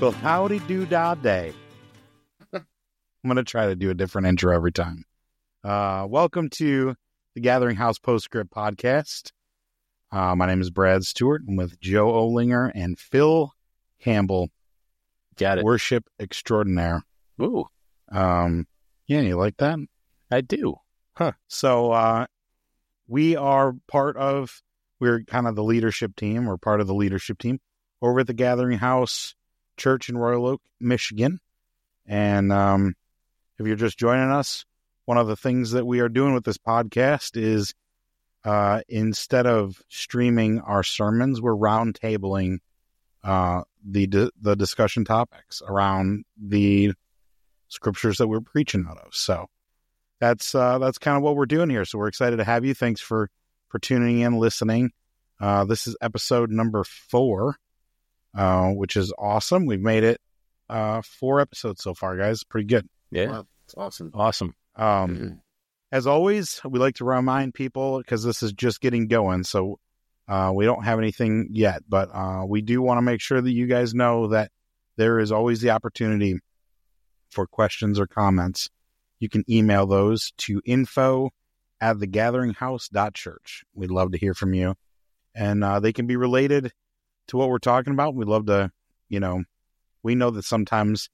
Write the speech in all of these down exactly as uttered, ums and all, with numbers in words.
Well, howdy do da day. I'm going to try to do a different intro every time. Uh, welcome to the Gathering House Postscript Podcast. Uh, my name is Brad Stewart. I'm with Joe Olinger and Phil Campbell. Got it. Worship extraordinaire. Ooh. Um, yeah, you like that? I do. Huh. So uh, we are part of, we're kind of the leadership team. We're part of the leadership team over at the Gathering House Church in Royal Oak, Michigan. And um, if you're just joining us, one of the things that we are doing with this podcast is uh, instead of streaming our sermons, we're roundtabling uh, the di- the discussion topics around the scriptures that we're preaching out of. So that's uh, that's kind of what we're doing here. So we're excited to have you. Thanks for for tuning in, listening. Uh, this is episode number four, uh, which is awesome. We've made it uh, four episodes so far, guys. Pretty good. Yeah. Wow, that's awesome. Awesome. Um, Mm-hmm. As always, we like to remind people, because this is just getting going, so uh, we don't have anything yet, but uh, we do want to make sure that you guys know that there is always the opportunity for questions or comments. You can email those to info at thegatheringhouse.church. We'd love to hear from you. And uh, they can be related to what we're talking about. We'd love to, you know, we know that sometimes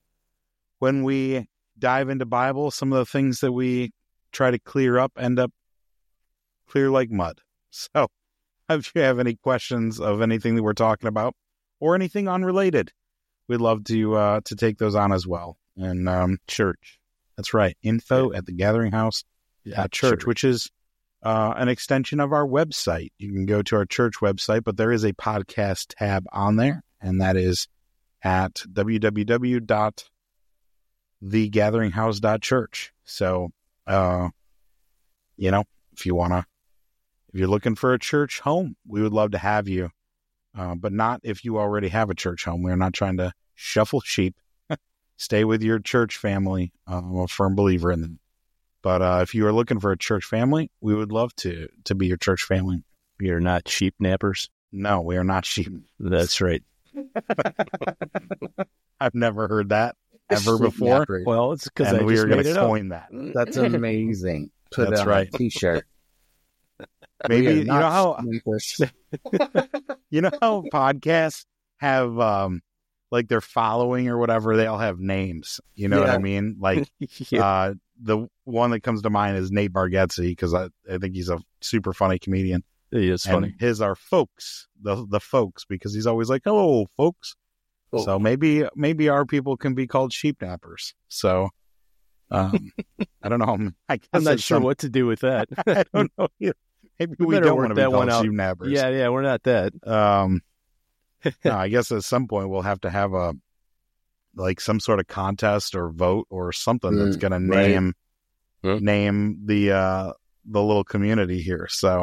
when we dive into Bible, some of the things that we try to clear up end up clear like mud. So if you have any questions of anything that we're talking about or anything unrelated, we'd love to uh, to take those on as well. And um, church, that's right, info at the Gathering House Yeah, church, which is uh, an extension of our website. You can go to our church website, but there is a podcast tab on there, and that is at w w w dot the gathering house dot church. So, uh, you know, if you want to, if you're looking for a church home, we would love to have you, uh, but not if you already have a church home. We're not trying to shuffle sheep. Stay with your church family. Uh, I'm a firm believer in them. But uh, if you are looking for a church family, we would love to to be your church family. We are not sheep nappers. No, we are not sheep. That's right. I've never heard that ever Sheep before. napper. Well, it's because I And we just are going made to it up. coin that. That's amazing. Put That's it on right. a t-shirt. Maybe, We are you know not how, sneakers. you know how podcasts have, um, like their following or whatever, they all have names. You know what I Yeah. mean? Like, Yeah. uh, the one that comes to mind is Nate Bargatze, because I, I think he's a super funny comedian. It is And funny. his are folks, the the folks, because he's always like, "Hello, folks." Oh. So maybe maybe our people can be called sheep nappers. So um, I don't know. I guess I'm not there's sure some- what to do with that. I don't know. either. Maybe We we, better don't work want to be that one called out. sheep nappers. yeah, yeah, we're not that. Um, no, I guess at some point we'll have to have a like some sort of contest or vote or something that's Mm, going to right. name Huh? name the uh, the little community here. So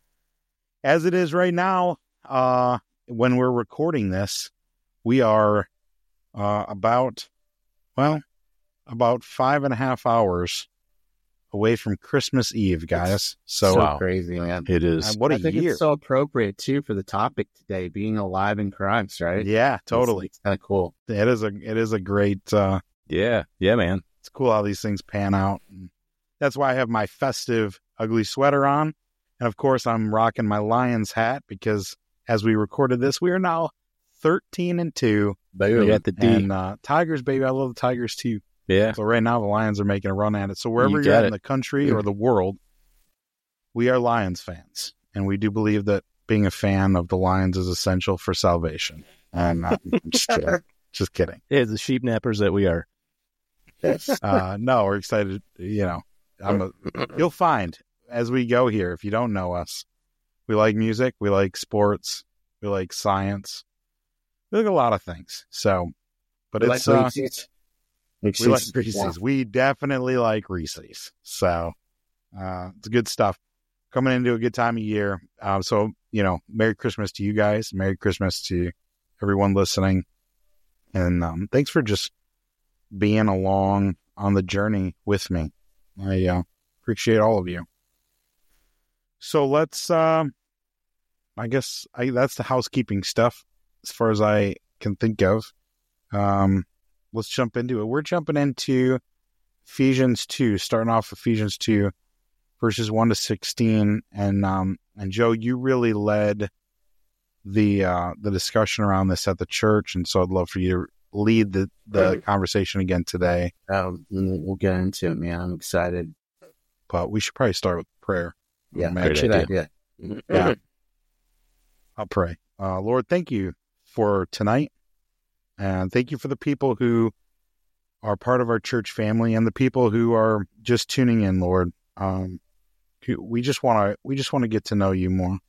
as it is right now, uh, when we're recording this, we are uh, about well about five and a half hours away from Christmas Eve, guys. So, so Wow. crazy, man. It uh, is. what a I think year! it's so appropriate too for the topic today, being alive in Christ, right? Yeah, totally. It's, it's kind of cool. It is a it is a great. Uh, Yeah, yeah, man. It's cool how these things pan out. And that's why I have my festive ugly sweater on. And of course, I'm rocking my Lions hat because as we recorded this, we are now thirteen and two. We got the D. And uh, Tigers, baby. I love the Tigers too. Yeah. So right now, the Lions are making a run at it. So wherever You you're got at it. in the country or the world, we are Lions fans. And we do believe that being a fan of the Lions is essential for salvation. And uh, I'm just, kidding. just kidding. Yeah, the sheep nappers that we are. Uh, no, we're excited. You know, I'm a, you'll find as we go here, if you don't know us, we like music, we like sports, we like science, we like a lot of things. So, but We it's, like uh, Reese's. we like Reese's. We definitely like Reese's. So, uh, it's good stuff. Coming into a good time of year. Um, so, you know, Merry Christmas to you guys. Merry Christmas to everyone listening. And um, thanks for just being along on the journey with me. I uh, appreciate all of you. So let's, uh, I guess I, that's the housekeeping stuff as far as I can think of. Um, let's jump into it. We're jumping into Ephesians two, starting off Ephesians two, verses one to sixteen. And um, and Joe, you really led the uh, the discussion around this at the church, and so I'd love for you to lead the, the conversation again today. Um, we'll get into it, man. I'm excited. But we should probably start with prayer. Yeah, Man, good idea. Yeah. I'll pray. Uh, Lord, thank you for tonight. And thank you for the people who are part of our church family and the people who are just tuning in, Lord. Um, we just want to, we just want to get to know you more.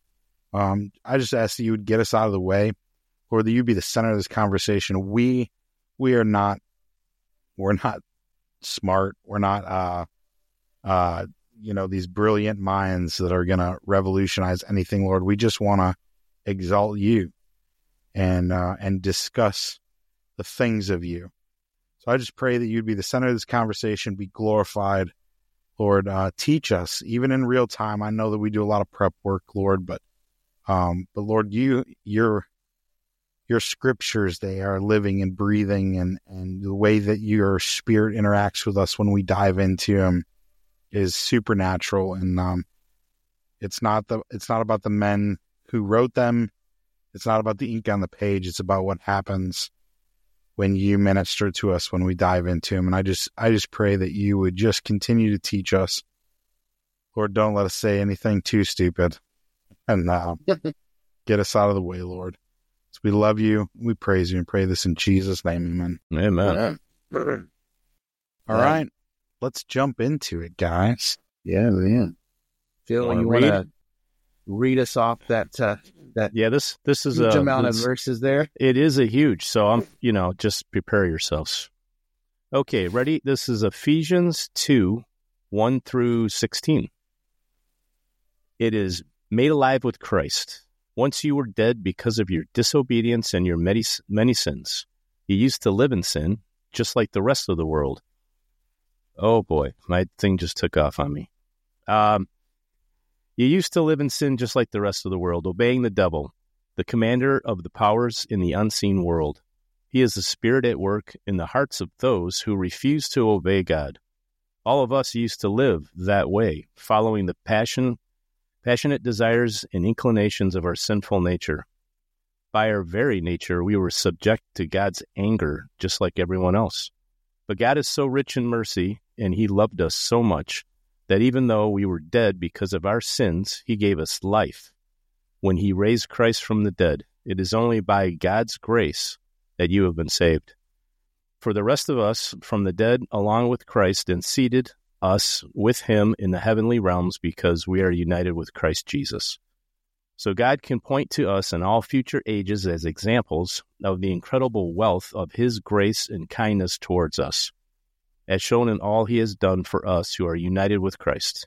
Um, I just ask that you would get us out of the way, Lord, that you be the center of this conversation. We, we are not, we're not smart. We're not, uh, uh, you know, these brilliant minds that are going to revolutionize anything, Lord. We just want to exalt you and, uh, and discuss the things of you. So I just pray that you'd be the center of this conversation, be glorified, Lord. Uh, teach us, even in real time. I know that we do a lot of prep work, Lord, but, um, but Lord, you, your, your scriptures, they are living and breathing, and, and the way that your spirit interacts with us when we dive into them is supernatural. And, um, it's not the, it's not about the men who wrote them. It's not about the ink on the page. It's about what happens when you minister to us, when we dive into them. And I just, I just pray that you would just continue to teach us. Lord, don't let us say anything too stupid, and uh, get us out of the way, Lord. So we love you. We praise you and pray this in Jesus' name. Amen. Amen. Yeah. All right. Let's jump into it, guys. Yeah, man. Phil, Wanna you want read? to read us off that uh, that Yeah, this this is huge a amount of this- verses there? It is a huge, so I'm, you know, just prepare yourselves. Okay, ready? This is Ephesians two, one through sixteen. It is made alive with Christ. Once you were dead because of your disobedience and your many, many sins. You used to live in sin, just like the rest of the world. Oh boy, my thing just took off on me. Um, you used to live in sin just like the rest of the world, obeying the devil, the commander of the powers in the unseen world. He is the spirit at work in the hearts of those who refuse to obey God. All of us used to live that way, following the passion, passionate desires and inclinations of our sinful nature. By our very nature, we were subject to God's anger, just like everyone else. But God is so rich in mercy, and he loved us so much, that even though we were dead because of our sins, he gave us life. When he raised Christ from the dead, it is only by God's grace that you have been saved. For the rest of us from the dead, along with Christ, and seated us with him in the heavenly realms, because we are united with Christ Jesus. So God can point to us in all future ages as examples of the incredible wealth of his grace and kindness towards us, as shown in all he has done for us who are united with Christ.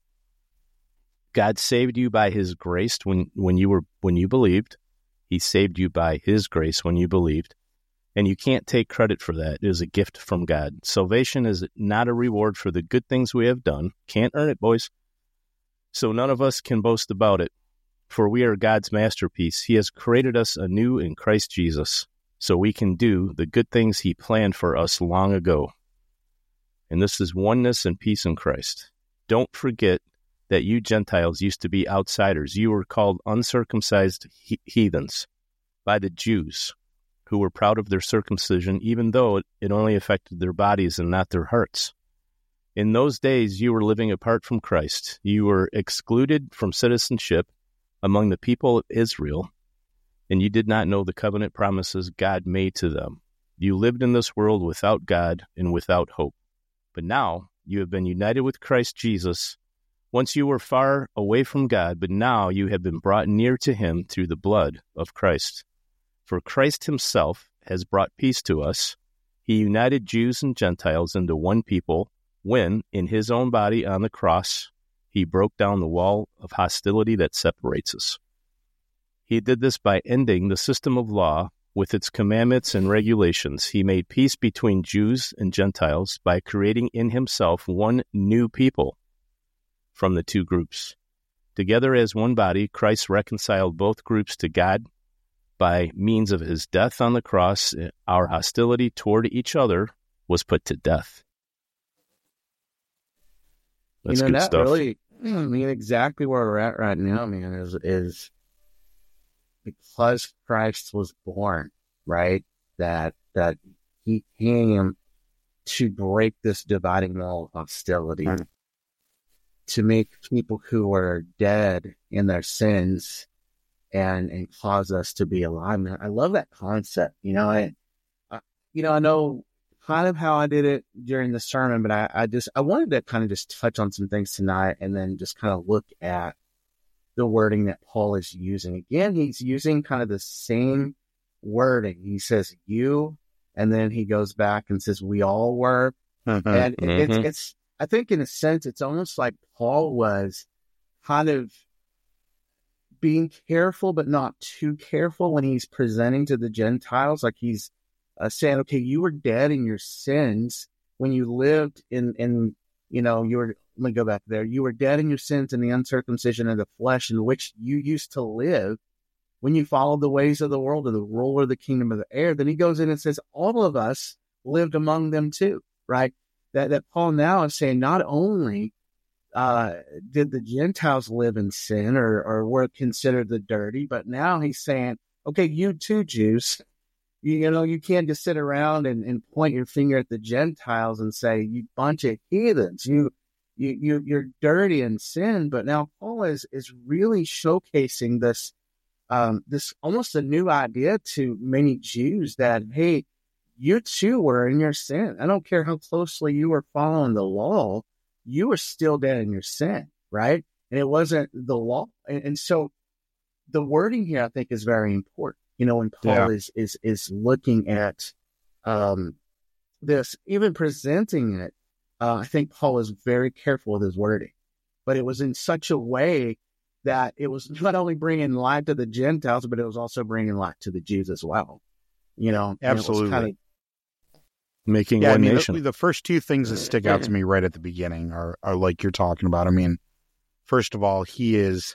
God saved you by his grace when, when you were when you believed. He saved you by his grace when you believed. And you can't take credit for that. It is a gift from God. Salvation is not a reward for the good things we have done. Can't earn it, boys. So none of us can boast about it. For we are God's masterpiece. He has created us anew in Christ Jesus, so we can do the good things he planned for us long ago. And this is oneness and peace in Christ. Don't forget that you Gentiles used to be outsiders. You were called uncircumcised he- heathens by the Jews, who were proud of their circumcision, even though it, it only affected their bodies and not their hearts. In those days, you were living apart from Christ. You were excluded from citizenship among the people of Israel, and you did not know the covenant promises God made to them. You lived in this world without God and without hope. But now you have been united with Christ Jesus. Once you were far away from God, but now you have been brought near to him through the blood of Christ. For Christ himself has brought peace to us. He united Jews and Gentiles into one people when, in his own body on the cross, he broke down the wall of hostility that separates us. He did this by ending the system of law with its commandments and regulations. He made peace between Jews and Gentiles by creating in himself one new people from the two groups. Together as one body, Christ reconciled both groups to God by means of his death on the cross, our hostility toward each other was put to death. That's you know, good that stuff. really, I mean, exactly where we're at right now, man, is, is because Christ was born, right? That, that he came to break this dividing wall of hostility, mm-hmm. to make people who are dead in their sins and, and cause us to be alive. Man, I love that concept. You know, I, I, you know, I know kind of how I did it during the sermon, but I, I just, I wanted to kind of just touch on some things tonight and then just kind of look at the wording that Paul is using. Again, he's using kind of the same wording. He says you, and then he goes back and says we all were. Mm-hmm, and mm-hmm. it's, it's, I think in a sense, it's almost like Paul was kind of being careful, but not too careful when he's presenting to the Gentiles. Like he's uh, saying, okay, you were dead in your sins when you lived in, in, you know, you were, let me go back there. You were dead in your sins and the uncircumcision of the flesh in which you used to live when you followed the ways of the world and the ruler of the kingdom of the air. Then he goes in and says, all of us lived among them too, right? That, that Paul now is saying not only uh, did the Gentiles live in sin or, or were considered the dirty, but now he's saying, okay, you too, Jews, you, you know, you can't just sit around and, and point your finger at the Gentiles and say, you bunch of heathens, you, you, you, you're dirty in sin. But now Paul is, is really showcasing this, um, this almost a new idea to many Jews that, hey, you too were in your sin. I don't care how closely you were following the law, you were still dead in your sin, right? And it wasn't the law. And, and so the wording here, I think, is very important. You know, when Paul yeah. is, is, is looking at um, this, even presenting it, uh, I think Paul is very careful with his wording. But it was in such a way that it was not only bringing light to the Gentiles, but it was also bringing light to the Jews as well. You know, absolutely. Kind of, Making yeah, one I mean, nation. The, the first two things that stick out to me right at the beginning are, are like you're talking about. I mean, first of all, he is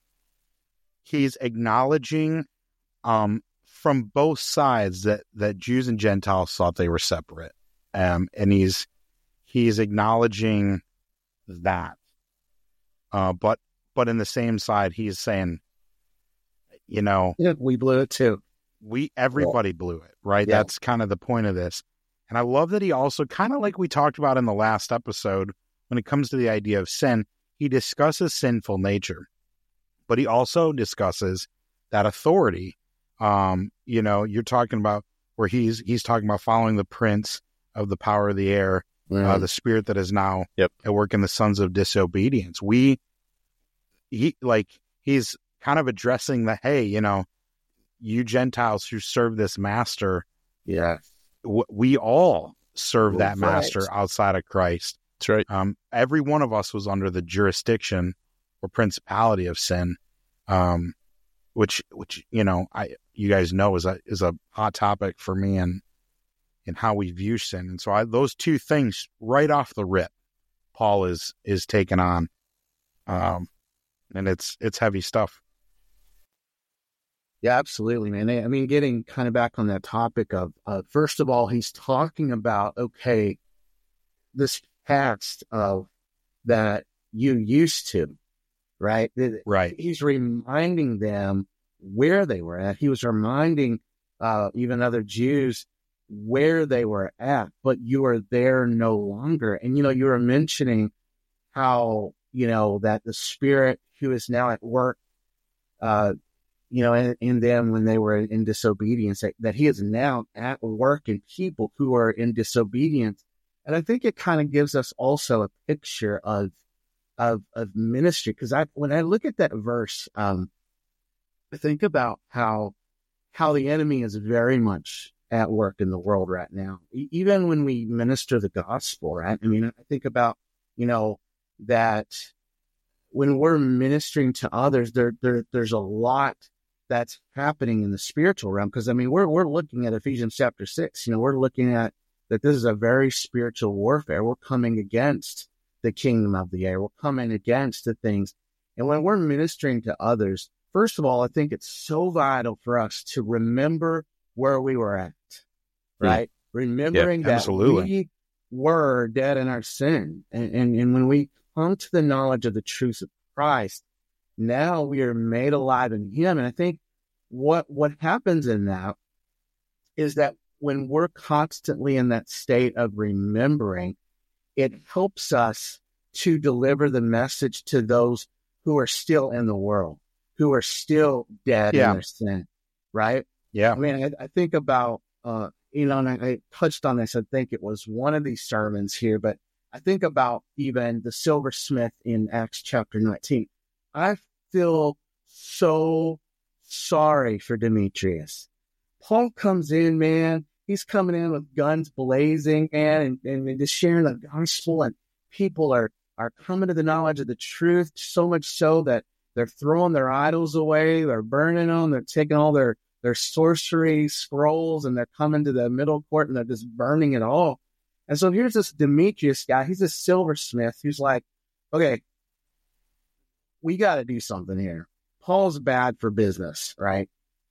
he's acknowledging um, from both sides that, that Jews and Gentiles thought they were separate, um, and he's he's acknowledging that. Uh, but but in the same side, he's saying, you know, yeah, we blew it too. We everybody blew it, right? Yeah. That's kind of the point of this. And I love that he also, kind of like we talked about in the last episode, when it comes to the idea of sin, he discusses sinful nature, but he also discusses that authority. Um, you know, you're talking about where he's he's talking about following the prince of the power of the air, mm. uh, the spirit that is now yep. at work in the sons of disobedience. We, he like he's kind of addressing the, hey, you know, you Gentiles who serve this master, yeah. we all serve Well, that master right. outside of Christ. That's right. Um, every one of us was under the jurisdiction or principality of sin, um, which, which you know, I you guys know is a is a hot topic for me and and how we view sin. And so I, those two things right off the rip, Paul is is taking on, um, and it's it's heavy stuff. Yeah, absolutely, man. I mean, getting kind of back on that topic of, uh, first of all, he's talking about, okay, this past of that you used to, right? Right. He's reminding them where they were at. He was reminding uh, even other Jews where they were at, but you are there no longer. And, you know, you were mentioning how, you know, that the Spirit who is now at work, uh, you know, in, in them when they were in disobedience, that, that he is now at work in people who are in disobedience. And I think it kind of gives us also a picture of, of, of ministry. Cause I, when I look at that verse, um, I think about how, how the enemy is very much at work in the world right now. E- even when we minister the gospel, right? I mean, I think about, you know, that when we're ministering to others, there, there, there's a lot that's happening in the spiritual realm. Because I mean, we're we're looking at Ephesians chapter six. You know, we're looking at that this is a very spiritual warfare. We're coming against the kingdom of the air. We're coming against the things. And when we're ministering to others, first of all, I think it's so vital for us to remember where we were at, right? Mm. Remembering yeah, that absolutely. we were dead in our sin. And, and, and when we come to the knowledge of the truth of Christ, now we are made alive in him. And I think what, what happens in that is that when we're constantly in that state of remembering, it helps us to deliver the message to those who are still in the world, who are still dead yeah. in their sin, right? Yeah. I mean, I, I think about, uh, you know, and I, I touched on this, I think it was one of these sermons here, but I think about even the silversmith in Acts chapter nineteen. I feel so sorry for Demetrius. Paul comes in, man. He's coming in with guns blazing, man, and, and just sharing the gospel, and people are, are coming to the knowledge of the truth, so much so that they're throwing their idols away, they're burning them, they're taking all their, their sorcery scrolls, and they're coming to the middle court, and they're just burning it all. And so here's this Demetrius guy. He's a silversmith who's like, okay, we got to do something here. Paul's bad for business, right?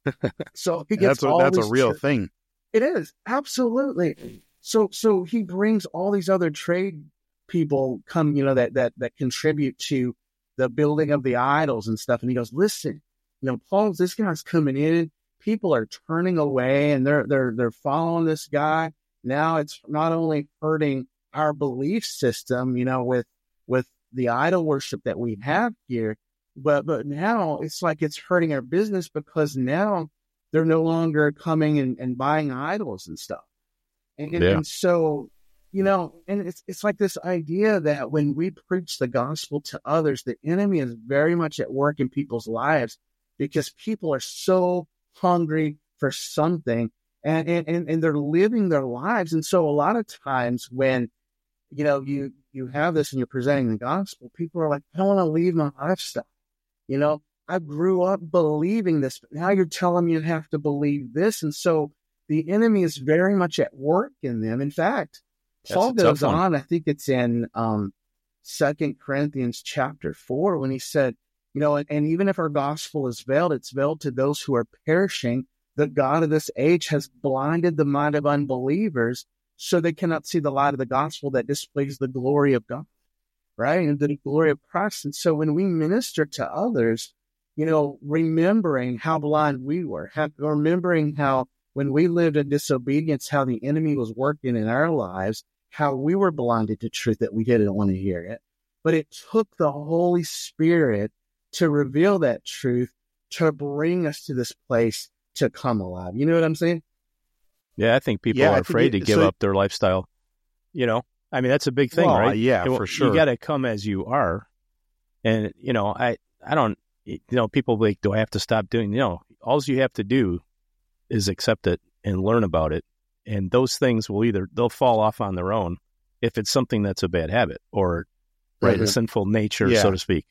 So he gets that's a, all that's these a real tra- thing. It is, absolutely. So so he brings all these other trade people come, you know, that that that contribute to the building of the idols and stuff. And he goes, listen, you know, Paul's this guy's coming in. People are turning away, and they're they're they're following this guy. Now it's not only hurting our belief system, you know, with with the idol worship that we have here, but but now it's like it's hurting our business, because now they're no longer coming and, and buying idols and stuff. And, and, yeah. and so, you know, and it's it's like this idea that when we preach the gospel to others, the enemy is very much at work in people's lives, because people are so hungry for something, and, and, and they're living their lives. And so a lot of times when, you know, you, you have this and you're presenting the gospel, people are like, I don't want to leave my lifestyle. You know, I grew up believing this, but now you're telling me you have to believe this. And so the enemy is very much at work in them. In fact, Paul goes on, I think it's in um, Second Corinthians chapter four, when he said, you know, and, and even if our gospel is veiled, it's veiled to those who are perishing. The God of this age has blinded the mind of unbelievers, so they cannot see the light of the gospel that displays the glory of God, right? And the glory of Christ. And so when we minister to others, you know, remembering how blind we were, have, remembering how when we lived in disobedience, how the enemy was working in our lives, how we were blinded to truth that we didn't want to hear it. But it took the Holy Spirit to reveal that truth, to bring us to this place to come alive. You know what I'm saying? Yeah, I think people yeah, are afraid it, to give so, up their lifestyle. You know, I mean, that's a big thing, well, right? Yeah, you, for sure. You got to come as you are. And, you know, I, I don't, you know, people like, do I have to stop doing, you know, all you have to do is accept it and learn about it. And those things will either, they'll fall off on their own if it's something that's a bad habit or, right, mm-hmm. a sinful nature, yeah. so to speak.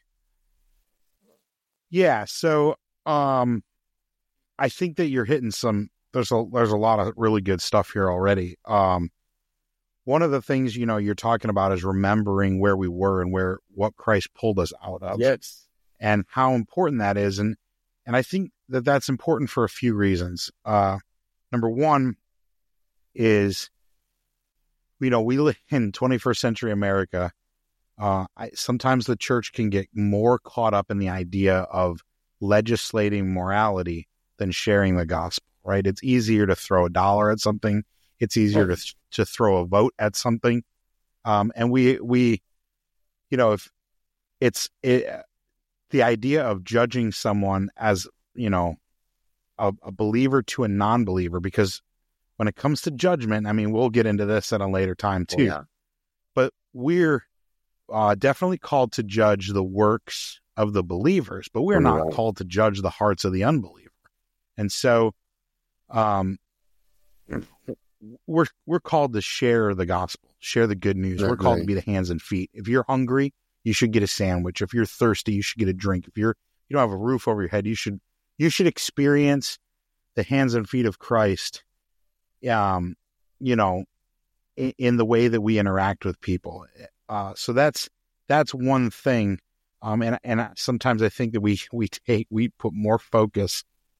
Yeah. So, um, I think that you're hitting some, there's a, there's a lot of really good stuff here already. Um, one of the things, you know, you're talking about is remembering where we were and where, what Christ pulled us out of. Yes. And how important that is. And, and I think that that's important for a few reasons. Uh, number one is, you know, we live in twenty-first century America. Uh, I, sometimes the church can get more caught up in the idea of legislating morality than sharing the gospel, right? It's easier to throw a dollar at something. It's easier to to throw a vote at something. Um, and we, we, you know, if it's it, the idea of judging someone as, you know, a, a believer to a non-believer, because when it comes to judgment, I mean, we'll get into this at a later time too, oh, yeah. but we're uh, definitely called to judge the works of the believers, but we're not called to judge the hearts of the unbeliever. And so, um, we're, we're called to share the gospel, share the good news. Right, we're called right. to be the hands and feet. If you're hungry, you should get a sandwich. If you're thirsty, you should get a drink. If you're, you don't have a roof over your head, you should, you should experience the hands and feet of Christ. Um, you know, in, in the way that we interact with people. Uh, so that's, that's one thing. Um, and and I- sometimes I think that we we take we put more focus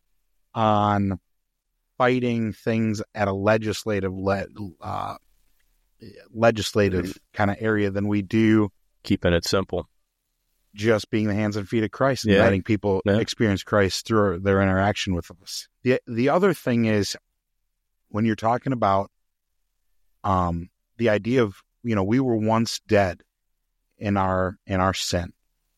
on fighting things at a legislative le- uh, legislative Mhm. kind of area than we do Keeping it simple. just being the hands and feet of Christ and Yeah. letting people Yeah. experience Christ through their interaction with us. The the other thing is when you're talking about um the idea of, you know, we were once dead in our in our sin.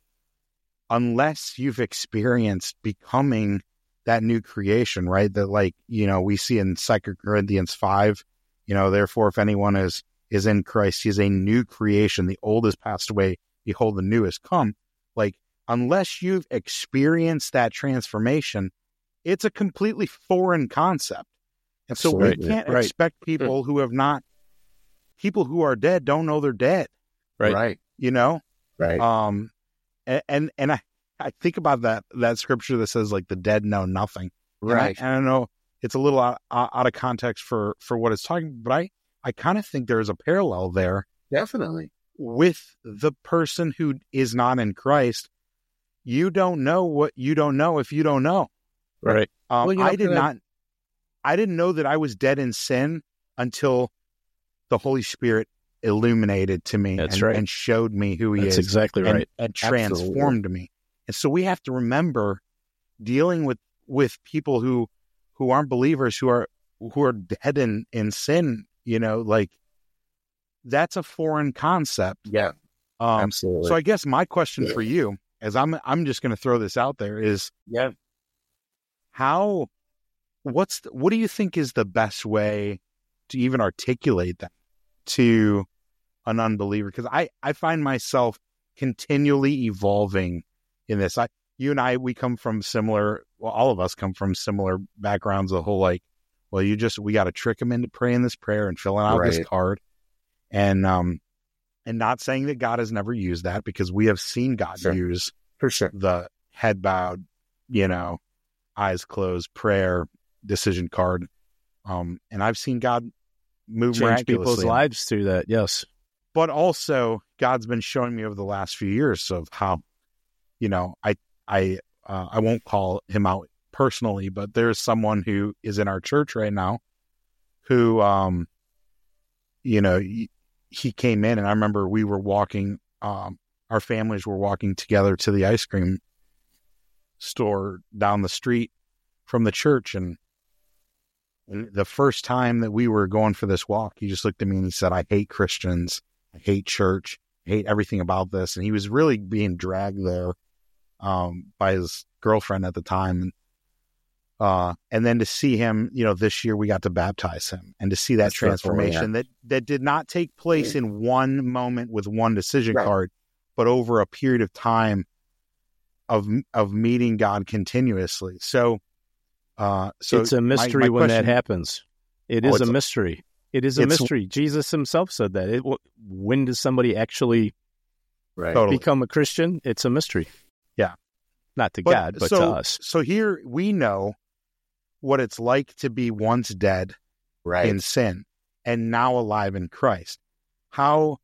Unless you've experienced becoming that new creation, right? That, like, you know, we see in Second Corinthians five, you know, therefore if anyone is is in Christ, he is a new creation. The old has passed away, behold, the new has come. Like, unless you've experienced that transformation, it's a completely foreign concept. And so we Absolutely. can't Right. expect people who have not, people who are dead don't know they're dead, Right. Right. you know? Right. Um, and, and, and I, I think about that, that scripture that says, like, the dead know nothing. And I, Right. and I know it's a little out, out of context for, for what it's talking, but I, I kind of think there's a parallel there Definitely. with the person who is not in Christ. You don't know what you don't know if you don't know. Right. Um, Well, you know, I did can I- not, I didn't know that I was dead in sin until the Holy Spirit illuminated to me That's and, right. and showed me who he That's is exactly and, right. and Absolutely. transformed me. And so we have to remember dealing with, with people who, who aren't believers, who are, who are dead in, in sin, you know, like, that's a foreign concept. Yeah. Um, Absolutely. so I guess my question for you, as I'm, I'm just going to throw this out there, is yeah. how, what's, the, what do you think is the best way to even articulate that to an unbeliever? Because I, I find myself continually evolving in this. I, you and I, we come from similar, well, all of us come from similar backgrounds. The whole, like, well, you just, we got to trick them into praying this prayer and filling out this Right. card. And, um, and not saying that God has never used that, because we have seen God Sure. use For sure. the head bowed, you know, eyes closed prayer decision card. Um, and I've seen God move Change miraculously. people's in it. lives through that. Yes. But also, God's been showing me over the last few years of how, you know, I, I, uh, I won't call him out personally, but there's someone who is in our church right now who, um, you know, he, he came in, and I remember we were walking, um, our families were walking together to the ice cream store down the street from the church. And the first time that we were going for this walk, he just looked at me and he said, I hate Christians. I hate church. I hate everything about this. And he was really being dragged there um, by his girlfriend at the time. And, uh, and then to see him, you know, this year we got to baptize him, and to see that That's so cool, transformation that, that did not take place in one moment with one decision Right. card, but over a period of time of, of meeting God continuously. So, uh, so it's a my- mystery my when that question- happens. It Oh, is it's a a- mystery. It is a it's- mystery. Jesus himself said that. It, when does somebody actually Right. Totally. become a Christian? It's a mystery. Yeah. Not to But God, but so, to us. So here we know what it's like to be once dead Right. in sin and now alive in Christ. How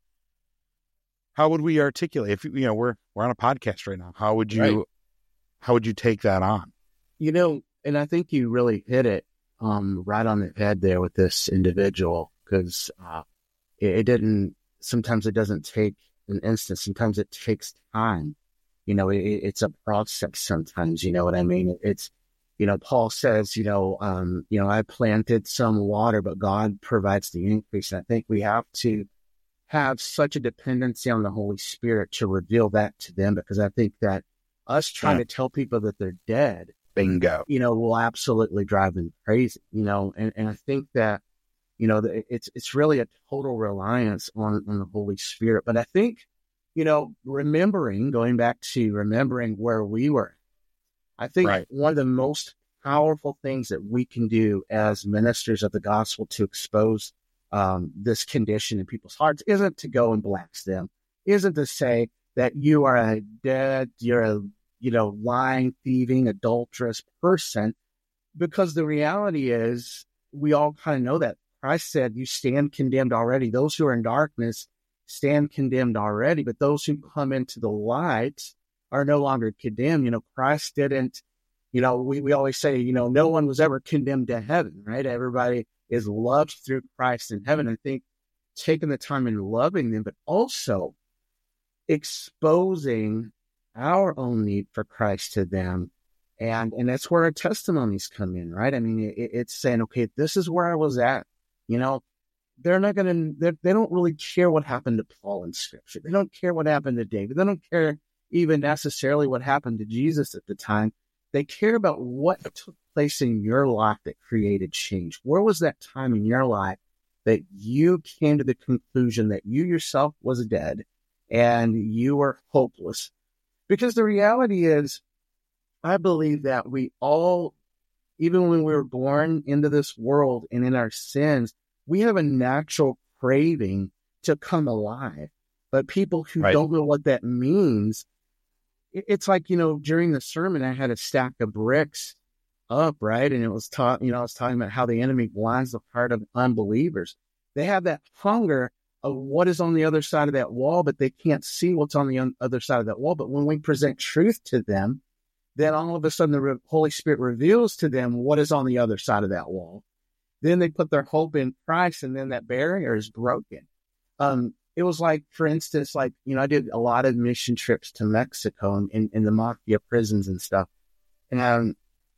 how would we articulate, if you know we're we're on a podcast right now? How would you Right. how would you take that on? You know, and I think you really hit it um, right on the head there with this individual, because uh, it, it didn't, sometimes it doesn't take an instant. Sometimes it takes time. You know, it, it's a process sometimes, you know what I mean? It's, you know, Paul says, you know, um, you know, I planted some water, but God provides the increase. And I think we have to have such a dependency on the Holy Spirit to reveal that to them, because I think that us trying Yeah. to tell people that they're dead, Bingo. you know, will absolutely drive them crazy, you know, and, and I think that, you know, the- it's, it's really a total reliance on, on the Holy Spirit. But I think, you know, remembering, going back to remembering where we were, I think Right. one of the most powerful things that we can do as ministers of the gospel to expose um, this condition in people's hearts isn't to go and blast them, isn't to say that you are a dead, you're a, you know, lying, thieving, adulterous person, because the reality is we all kind of know that. Christ said, you stand condemned already. Those who are in darkness stand condemned already, but those who come into the light are no longer condemned. You know, Christ didn't, you know, we, we always say, you know, no one was ever condemned to heaven, right? Everybody is loved through Christ in heaven. I think taking the time and loving them, but also exposing our own need for Christ to them. And, and that's where our testimonies come in, right? I mean, it, it's saying, okay, this is where I was at. You know, they're not going to, they don't really care what happened to Paul in Scripture. They don't care what happened to David. They don't care even necessarily what happened to Jesus at the time. They care about what took place in your life that created change. Where was that time in your life that you came to the conclusion that you yourself was dead and you were hopeless? Because the reality is, I believe that we all, even when we were born into this world and in our sins, we have a natural craving to come alive. But people who Right. don't know what that means, it- it's like, you know, during the sermon, I had a stack of bricks up, right? And it was taught, you know, I was talking about how the enemy blinds the heart of unbelievers. They have that hunger of what is on the other side of that wall, but they can't see what's on the un- other side of that wall. But when we present truth to them, then all of a sudden the Re- Holy Spirit reveals to them what is on the other side of that wall. Then they put their hope in Christ, and then that barrier is broken. Um, it was like, for instance, like, you know, I did a lot of mission trips to Mexico and in, in the mafia prisons and stuff. And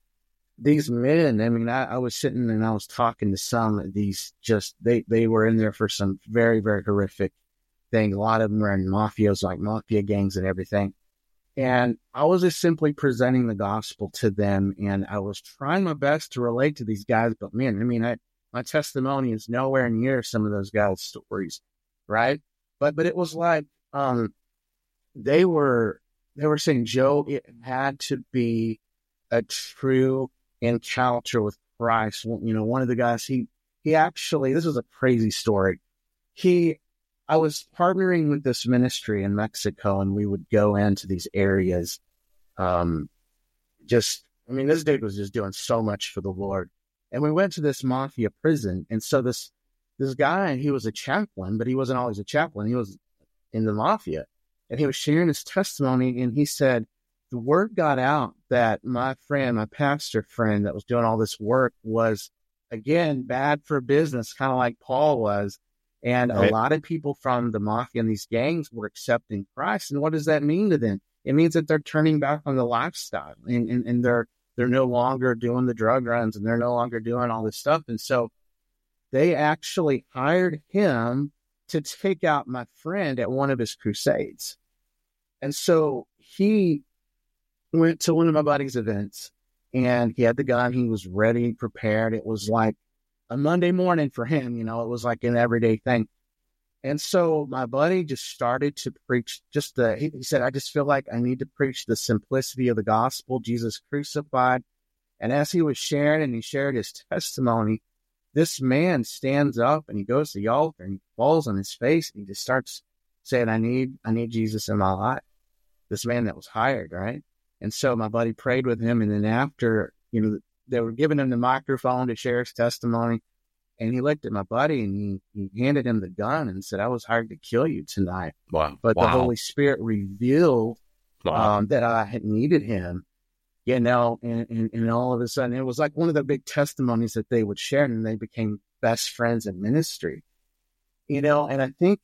these men, I mean, I, I was sitting and I was talking to some of these just, they, they were in there for some very, very horrific thing. A lot of them were in mafias, like mafia gangs and everything. And I was just simply presenting the gospel to them. And I was trying my best to relate to these guys. But man, I mean, I, my testimony is nowhere near some of those guys' stories, right? But, but it was like, um, they were, they were saying, Joe, it had to be a true encounter with Christ. You know, one of the guys, he, he actually, this was a crazy story. He, I was partnering with this ministry in Mexico, and we would go into these areas. Um, just, I mean, this dude was just doing so much for the Lord. And we went to this mafia prison. And so this, this guy, he was a chaplain, but he wasn't always a chaplain. He was in the mafia, and he was sharing his testimony. And he said, the word got out that my friend, my pastor friend that was doing all this work was, again, bad for business, kind of like Paul was. And Right. a lot of people from the mafia and these gangs were accepting Christ. And what does that mean to them? It means that they're turning back on the lifestyle, and, and, and they're, they're no longer doing the drug runs, and they're no longer doing all this stuff. And so they actually hired him to take out my friend at one of his crusades. And so he went to one of my buddy's events, and he had the gun. He was ready, prepared. It was like a Monday morning for him, you know, it was like an everyday thing. And so my buddy just started to preach just the, he, he said, I just feel like I need to preach the simplicity of the gospel, Jesus crucified. And as he was sharing and he shared his testimony, this man stands up and he goes to the altar and he falls on his face and he just starts saying, I need, I need Jesus in my life. This man that was hired, right? And so my buddy prayed with him. And then after, you know, they were giving him the microphone to share his testimony. And he looked at my buddy and he, he handed him the gun and said, I was hired to kill you tonight. Wow. But wow. the Holy Spirit revealed Wow. um, that I had needed him, you know, and, and, and all of a sudden it was like one of the big testimonies that they would share, and they became best friends in ministry, you know. And I think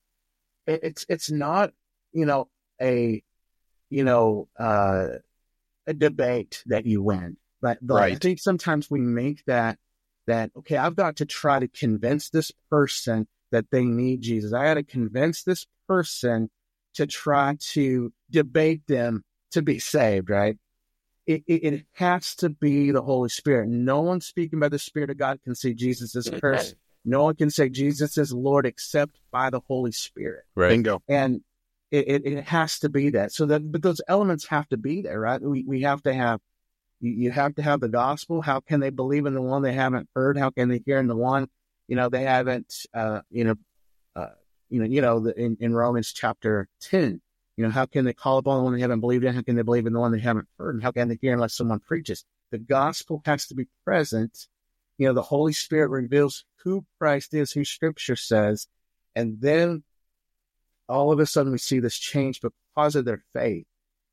it, it's, it's not, you know, a, you know, uh, a debate that you win. But, but Right. I think sometimes we make that, that, okay, I've got to try to convince this person that they need Jesus. I got to convince this person to try to debate them to be saved, right? It, it, it has to be the Holy Spirit. No one speaking by the Spirit of God can say Jesus is cursed. No one can say Jesus is Lord except by the Holy Spirit. Right. Bingo. And it, it, it has to be that. So that, but those elements have to be there, right? We we have to have, you, you have to have the gospel. How can they believe in the one they haven't heard? How can they hear in the one, you know, they haven't, uh, you know, uh, you know, you know, the, in, in Romans chapter ten, you know, how can they call upon the one they haven't believed in? How can they believe in the one they haven't heard? And how can they hear unless someone preaches? The gospel has to be present. You know, the Holy Spirit reveals who Christ is, who Scripture says, and then all of a sudden we see this change because of their faith.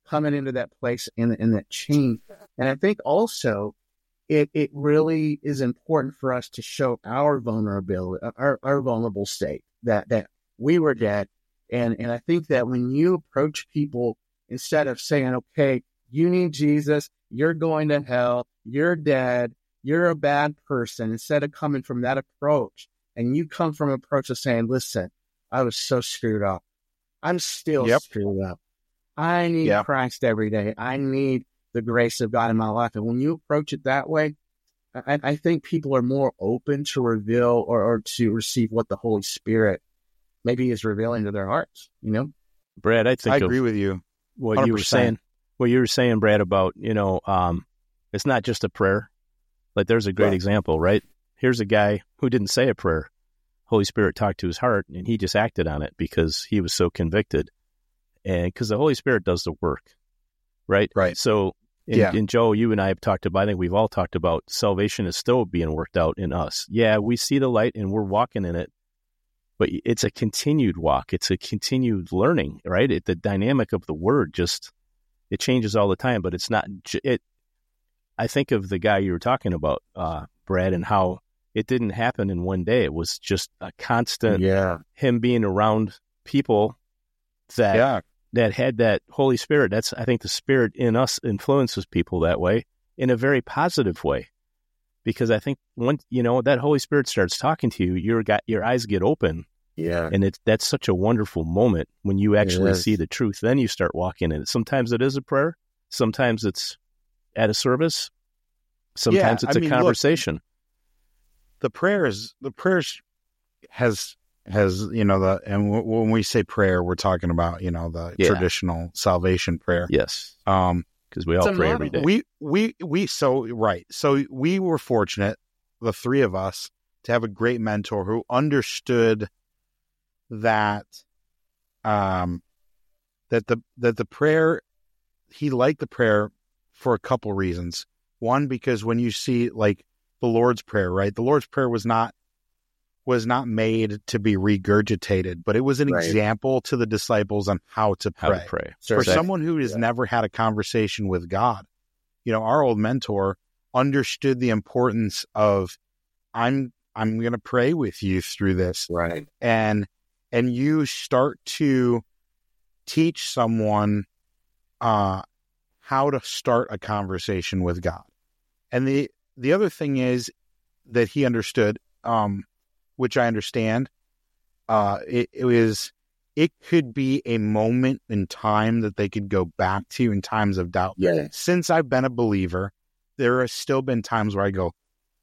coming into that place in, in that change. And I think also it, it really is important for us to show our vulnerability, our, our vulnerable state, that, that we were dead. And, and I think that when you approach people, instead of saying, okay, you need Jesus, you're going to hell, you're dead, you're a bad person, instead of coming from that approach, and you come from an approach of saying, listen, I was so screwed up. I'm still Yep. screwed up. I need Yep. Christ every day. I need the grace of God in my life. And when you approach it that way, I, I think people are more open to reveal or, or to receive what the Holy Spirit maybe is revealing to their hearts, you know? Brad, I think I of agree with you. what one hundred you were percent. saying, what you were saying, Brad, about, you know, um, it's not just a prayer. Like there's a great Right. example, right? Here's a guy who didn't say a prayer. Holy Spirit talked to his heart and he just acted on it because he was so convicted. And because the Holy Spirit does the work, right? Right. So, and, Yeah. and Joe, you and I have talked about, I think we've all talked about salvation is still being worked out in us. Yeah, we see the light and we're walking in it, but it's a continued walk. It's a continued learning, right? It, the dynamic of the word just, it changes all the time, but it's not, j- it, I think of the guy you were talking about, uh, Brad, and how it didn't happen in one day. It was just a constant, Yeah. him being around people that, Yeah. that had that Holy Spirit. That's, I think the Spirit in us influences people that way in a very positive way. Because I think once, you know, that Holy Spirit starts talking to you, your got your eyes get open. Yeah. And it's, that's such a wonderful moment when you actually is. see the truth. Then you start walking in it. Sometimes it is a prayer. Sometimes it's at a service. Sometimes Yeah, it's I a mean, look, conversation. the prayers, the prayers has, has, you know, the, and w- when we say prayer, we're talking about, you know, the Yeah. traditional salvation prayer. Yes. Um, Because we all It's a pray model. every day. we, we, we, so, right. So we were fortunate, the three of us, to have a great mentor who understood that, um, that the, that the prayer, he liked the prayer for a couple reasons. One, because when you see like the Lord's Prayer, right? The Lord's Prayer was not, was not made to be regurgitated, but it was an Right. example to the disciples on how to How pray. to pray. For Exactly. someone who has Yeah. never had a conversation with God, you know, our old mentor understood the importance of, I'm, I'm going to pray with you through this. Right. And, and you start to teach someone, uh, how to start a conversation with God. And the, the other thing is that he understood, um, which I understand, uh, it, it was, it could be a moment in time that they could go back to in times of doubt. Yeah. Since I've been a believer, there has still been times where I go,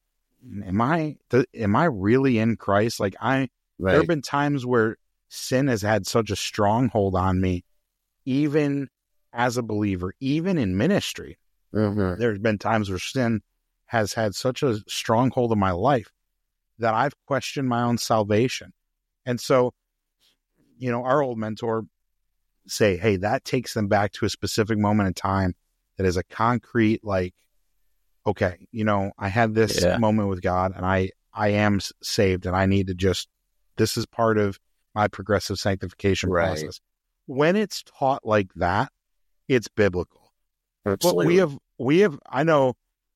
am I, th- am I really in Christ? Like I, there have Right. been times where sin has had such a stronghold on me, even as a believer, even in ministry. Mm-hmm. There's been times where sin has had such a stronghold in my life that I've questioned my own salvation. And so, you know, our old mentor say, hey, that takes them back to a specific moment in time that is a concrete, like, okay, you know, I had this Yeah. moment with God and I, I am s- saved and I need to just, this is part of my progressive sanctification Right. process. When it's taught like that, it's biblical. But Absolutely. we have, we have, I know,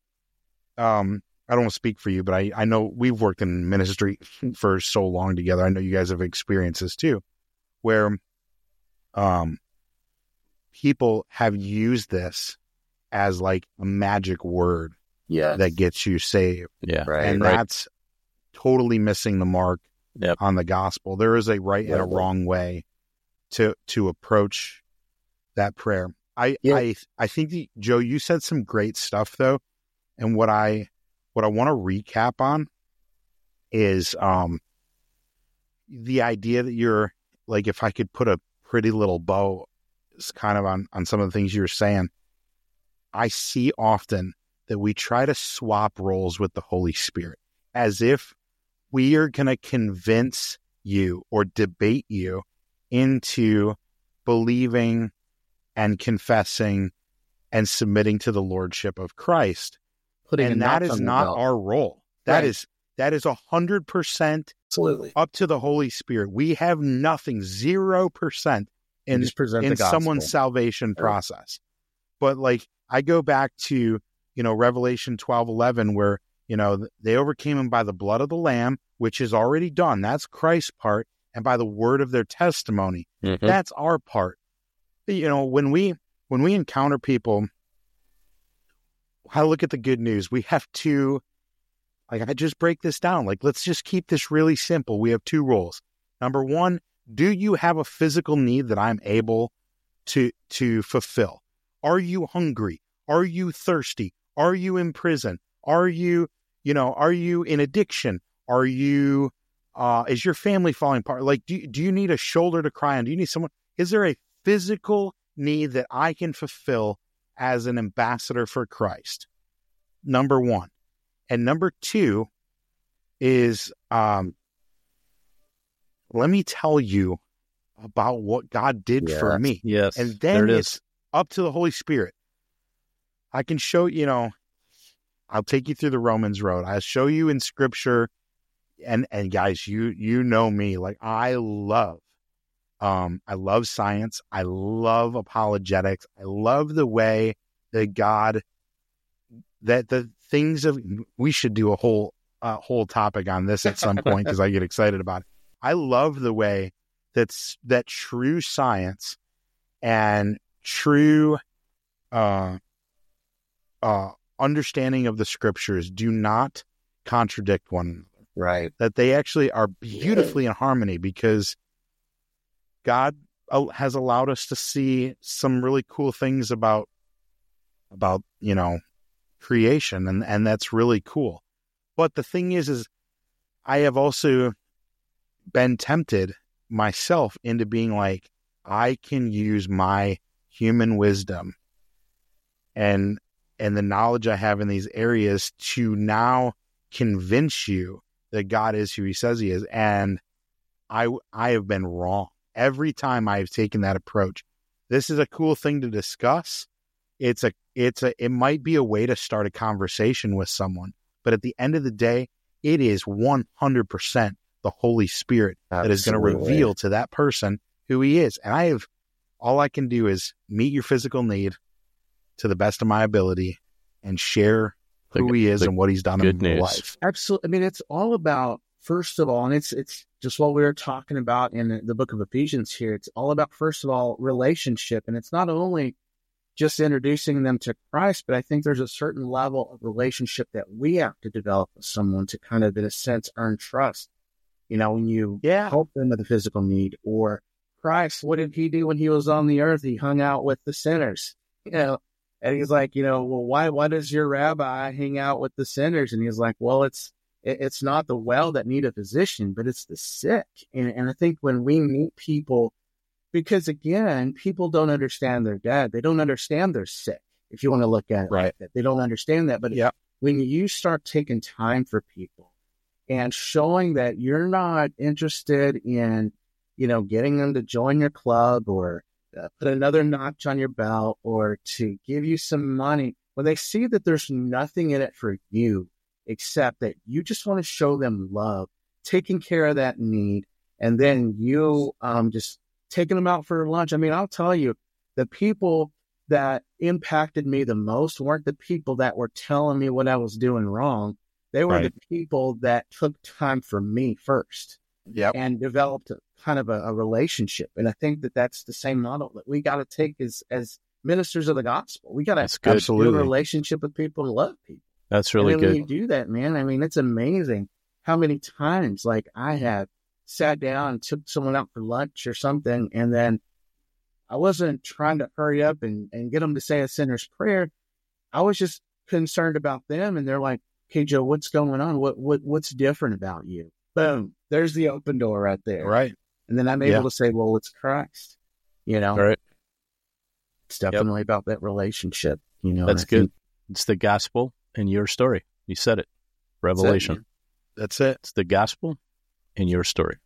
um, I don't want to speak for you, but I, I know we've worked in ministry for so long together. I know you guys have experienced this too, where, um, people have used this as like a magic word Yeah. that gets you saved. Yeah. Right. And right. that's totally missing the mark Yep. on the gospel. There is a right and a Right. wrong way to, to approach that prayer. I, Yeah. I, I think the, Joe, you said some great stuff though. And what I, what I want to recap on is, um, the idea that you're like, if I could put a pretty little bow is kind of on, on some of the things you were saying, I see often that we try to swap roles with the Holy Spirit as if we are going to convince you or debate you into believing and confessing and submitting to the Lordship of Christ. Putting a And that notch is on the not belt. our role. That Right. is, that is a hundred percent Absolutely. up to the Holy Spirit. We have nothing, zero percent in, just present the in gospel. someone's salvation process. But like, I go back to, you know, Revelation twelve eleven, where, you know, they overcame him by the blood of the Lamb, which is already done. That's Christ's part. And by the word of their testimony. Mm-hmm. That's our part. You know, when we, when we encounter people, I look at the good news. We have to, like, I just break this down. Like, let's just keep this really simple. We have two rules. Number one, do you have a physical need that I'm able to, to fulfill? Are you hungry? Are you thirsty? Are you in prison? Are you, you know, are you in addiction? Are you, uh, is your family falling apart? Like, do, do you need a shoulder to cry on? Do you need someone? Is there a physical need that I can fulfill as an ambassador for Christ? Number one. And number two is, um, let me tell you about what God did Yes. for me. Yes. And there then it it's is. up to the Holy Spirit. I can show, you know, I'll take you through the Romans road. I'll show you in scripture. And, and guys, you, you know me, like I love, um, I love science. I love apologetics. I love the way that God, that the things of, we should do a whole, uh, whole topic on this at some point, because I get excited about it. I love the way that's, that true science and true, uh, uh, understanding of the scriptures do not contradict one another. Right. That they actually are beautifully in harmony, because God has allowed us to see some really cool things about, about, you know, creation. And, and that's really cool. But the thing is, is I have also been tempted myself into being like, I can use my human wisdom and, and the knowledge I have in these areas to now convince you that God is who he says he is. And I, I have been wrong every time I've taken that approach. This is a cool thing to discuss. It's a, it's a, it might be a way to start a conversation with someone, but at the end of the day, it is one hundred percent the Holy Spirit Absolutely. that is going to reveal to that person who he is. And I have, all I can do is meet your physical need to the best of my ability and share who The- he is the and what he's done in good my news. life. Absolutely. I mean, it's all about, first of all, and it's it's just what we were talking about in the, the book of Ephesians here. It's all about, first of all, relationship. And it's not only just introducing them to Christ, but I think there's a certain level of relationship that we have to develop with someone to kind of, in a sense, earn trust. You know, when you Yeah. help them with a physical need, or Christ, what did he do when he was on the earth? He hung out with the sinners, you know, and he's like, you know, well, why, why does your rabbi hang out with the sinners? And he's like, well, it's, it, it's not the well that need a physician, but it's the sick. And, and I think when we meet people, because again, people don't understand they're dead. They don't understand they're sick. If you want to look at it Right. like that, they don't understand that. But Yeah. when you start taking time for people and showing that you're not interested in, you know, getting them to join your club or uh, put another notch on your belt or to give you some money, when they see that there's nothing in it for you except that you just want to show them love, taking care of that need, and then you um, just taking them out for lunch. I mean, I'll tell you, the people that impacted me the most weren't the people that were telling me what I was doing wrong. They were Right. the people that took time for me first Yep. and developed a, kind of a, a relationship. And I think that that's the same model that we got to take as, as ministers of the gospel. We got to That's good. build a Absolutely. relationship with people and love people. That's really and then good. when you do that, man, I mean, it's amazing how many times, like, I have sat down and took someone out for lunch or something, and then I wasn't trying to hurry up and, and get them to say a sinner's prayer. I was just concerned about them, and they're like, "Okay, Joe, what's going on? What what what's different about you?" Boom, there's the open door right there. Right. And then I'm able Yeah. to say, "Well, it's Christ." You know, All right. it's definitely about that relationship. You know, That's and I good. think It's the gospel in your story. You said it. Revelation. man. That's it. It's the gospel in your story.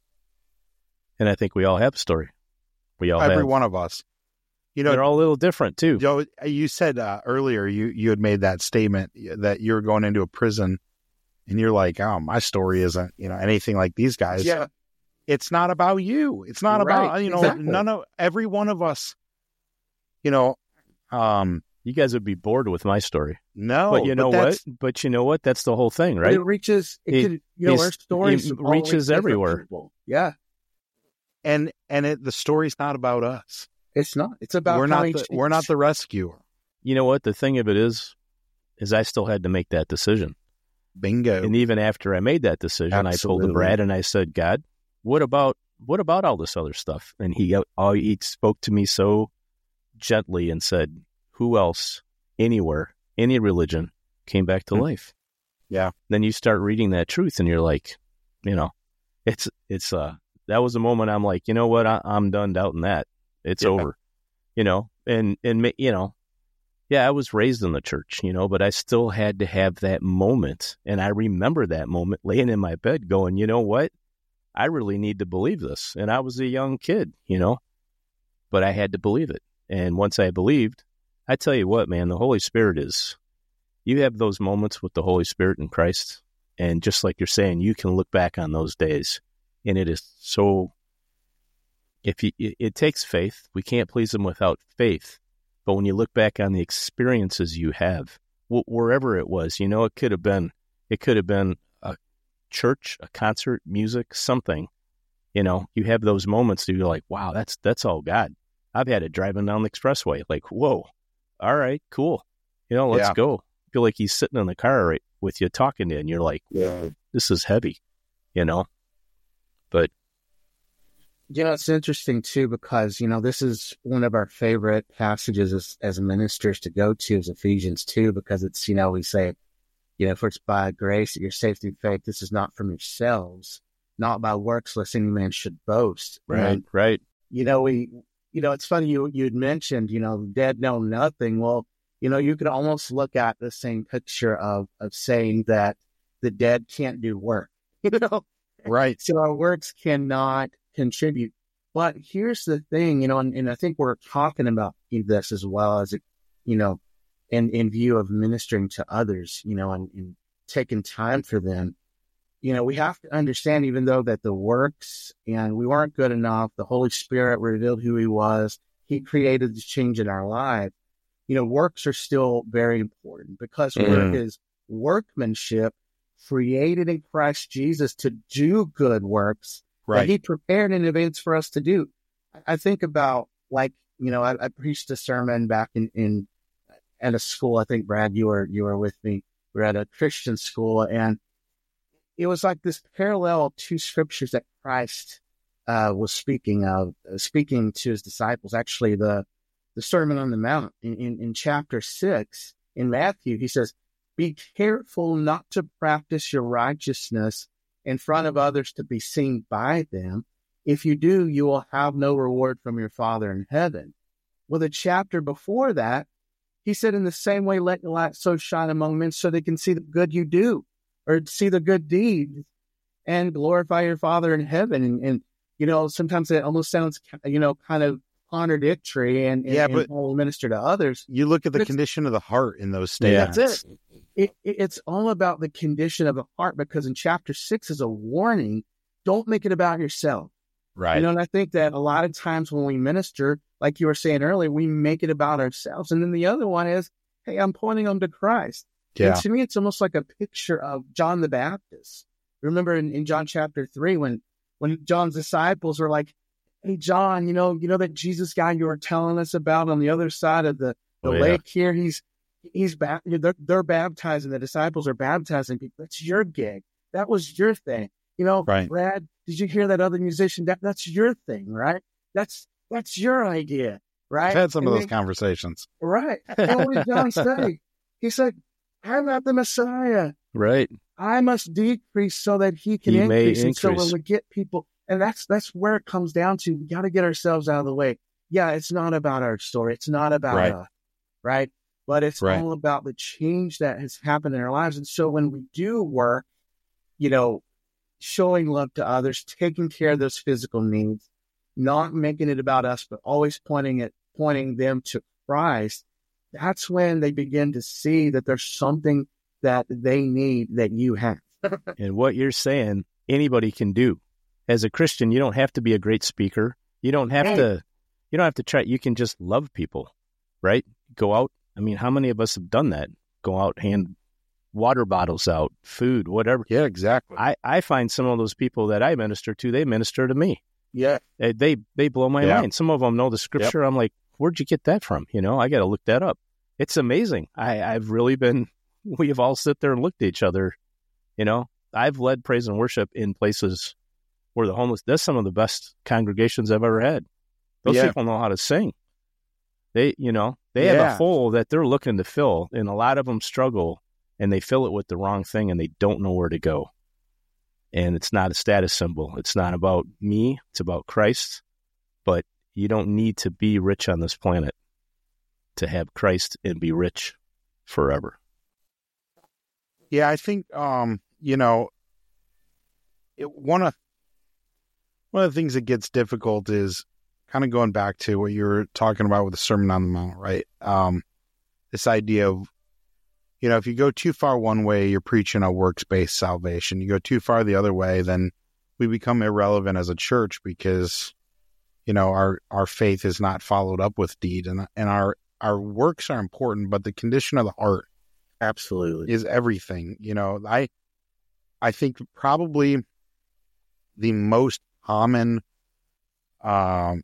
And I think we all have a story. We all Every have. one of us. You know, They're all a little different too. Joe, you said uh, earlier you, you had made that statement that you were going into a prison and you're like, oh, my story isn't, you know, anything like these guys. Yeah. it's not about you. It's not Right, about, you know, exactly. none of, every one of us, you know, um, You guys would be bored with my story. no, but you know what? that's- But you know what? That's the whole thing, But right? it reaches, it, It- could, you know, it's- our stories it always reaches different everywhere. people. Yeah, And, and it, the story's not about us. it's not. It's about We're how not he the, we're not changed. the rescuer. You know what? The thing of it is, is I still had to make that decision. Bingo. And even after I made that decision, I told Absolutely. Brad and I said, God, what about what about all this other stuff? And he uh, he spoke to me so gently and said, who else, anywhere, any religion, came back to Hmm. life? Yeah. Then you start reading that truth, and you're like, you know, it's it's uh that was the moment I'm like, you know what, I, I'm done doubting that. It's Yeah. over, you know, and and ma- you know. Yeah, I was raised in the church, you know, but I still had to have that moment. And I remember that moment laying in my bed going, you know what? I really need to believe this. And I was a young kid, you know, but I had to believe it. And once I believed, I tell you what, man, the Holy Spirit is, you have those moments with the Holy Spirit in Christ. And just like you're saying, you can look back on those days and it is so, if you, it, it takes faith. We can't please him without faith. But when you look back on the experiences you have, wh- wherever it was, you know, it could have been, it could have been a church, a concert, music, something. You know, you have those moments that you're like, wow, that's that's all God. I've had it driving down the expressway, like, whoa, all right, cool. You know, let's Yeah. go. Feel like he's sitting in the car right with you talking to you, and you're like, this is heavy, you know. But You know, it's interesting too, because, you know, this is one of our favorite passages as, as ministers to go to is Ephesians two, because it's, you know, we say, you know, for it's by grace that you're saved through faith. This is not from yourselves, not by works, lest any man should boast. right, And, right, you know, we, you know, it's funny you, you'd mentioned, you know, the dead know nothing. Well, you know, you could almost look at the same picture of, of saying that the dead can't do work, you know, Right. so our works cannot contribute. But here's the thing, you know, and, and I think we're talking about this as well as, it, you know, in, in view of ministering to others, you know, and, and taking time for them. You know, we have to understand, even though that the works and we weren't good enough, the Holy Spirit revealed who he was. He created the change in our life. You know, works are still very important because Mm. work is workmanship created in Christ Jesus to do good works that Right. he prepared in advance for us to do. I I think about, like, you know, I, I preached a sermon back in, in at a school. I think, Brad, you were you were with me. We were at a Christian school, and it was like this parallel of two scriptures that Christ uh, was speaking of, uh, speaking to his disciples. Actually, the the Sermon on the Mount in, in, in chapter six in Matthew, he says, "Be careful not to practice your righteousness in front of others to be seen by them. If you do, you will have no reward from your Father in heaven." Well, the chapter before that, he said, "In the same way, let your light so shine among men so they can see the good you do, or see the good deeds, and glorify your Father in heaven." And, and you know, sometimes it almost sounds, you know, kind of contradictory, and, and, Yeah, and but- how we minister to others. You look at the But it's- condition of the heart in those Yeah. statements. That's it. It, it. It's all about the condition of the heart, because in chapter six is a warning. Don't make it about yourself. Right. You know, and I think that a lot of times when we minister, like you were saying earlier, we make it about ourselves. And then the other one is, hey, I'm pointing them to Christ. yeah. And to me, it's almost like a picture of John the Baptist. Remember in, in John chapter three, when, when John's disciples were like, "Hey, John, you know, you know that Jesus guy you were telling us about on the other side of the, the Oh, yeah. lake here, he's, he's, ba- they're, they're baptizing, the disciples are baptizing people. That's your gig. That was your thing. You know, Right. Brad, did you hear that other musician? That, that's your thing, right? That's, that's your idea, right? I've had some of And those then- conversations. Right. And what did John say? He said, "I'm not the Messiah. right. I must decrease so that he can He may increase." And so when increase. we get people, and that's that's where it comes down to, we got to get ourselves out of the way. Yeah, it's not about our story. It's not about Right. us, right? But it's Right. all about the change that has happened in our lives. And so when we do work, you know, showing love to others, taking care of those physical needs, not making it about us, but always pointing it, pointing them to Christ, that's when they begin to see that there's something that they need that you have. And what you're saying, anybody can do. as a Christian, you don't have to be a great speaker. You don't have Right. to, you don't have to try. You can just love people, right? Go out. I mean, how many of us have done that? Go out, hand water bottles out, food, whatever. Yeah, exactly. I, I find some of those people that I minister to, they minister to me. Yeah. They they, they blow my Yeah. mind. Some of them know the scripture. I'm like, where'd you get that from? You know, I got to look that up. It's amazing. I, I've really been, we have all sit there and looked at each other. You know, I've led praise and worship in places where the homeless, that's some of the best congregations I've ever had. Those Yeah. people know how to sing. They, you know, they have Yeah. a hole that they're looking to fill, and a lot of them struggle, and they fill it with the wrong thing, and they don't know where to go. And it's not a status symbol. It's not about me. It's about Christ. But you don't need to be rich on this planet to have Christ and be rich forever. Yeah, I think, um, you know, it, one of one of the things that gets difficult is kind of going back to what you were talking about with the Sermon on the Mount, right? Um, this idea of, you know, if you go too far one way, you're preaching a works-based salvation. You go too far the other way, then we become irrelevant as a church because, you know, our, our faith is not followed up with deed, and and our our works are important, but the condition of the heart Absolutely. is everything. You know, I I think probably the most common um,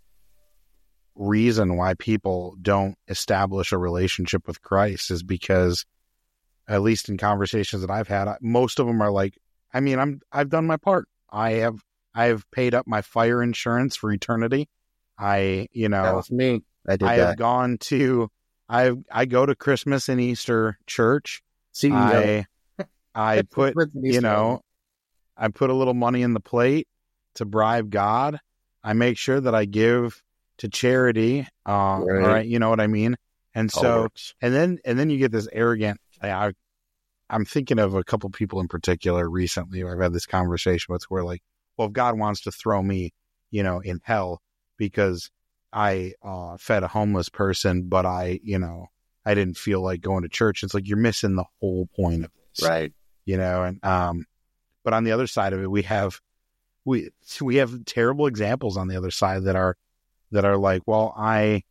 reason why people don't establish a relationship with Christ is because, at least in conversations that I've had, most of them are like, I mean, I'm I've done my part. I have I have paid up my fire insurance for eternity. I, you know, That was me. I did I that. have gone to I I go to Christmas and Easter church. See, you I I put you know I put a little money in the plate to bribe God. I make sure that I give to charity. Uh, Right. All right, you know what I mean. And All so works. and then and then you get this arrogant. I, I'm thinking of a couple people in particular recently who I've had this conversation with, where like, well, if God wants to throw me, you know, in hell because I uh, fed a homeless person, but I, you know, I didn't feel like going to church. It's like you're missing the whole point of this, right. you know. And um, but on the other side of it, we have we we have terrible examples on the other side that are that are like, well, I.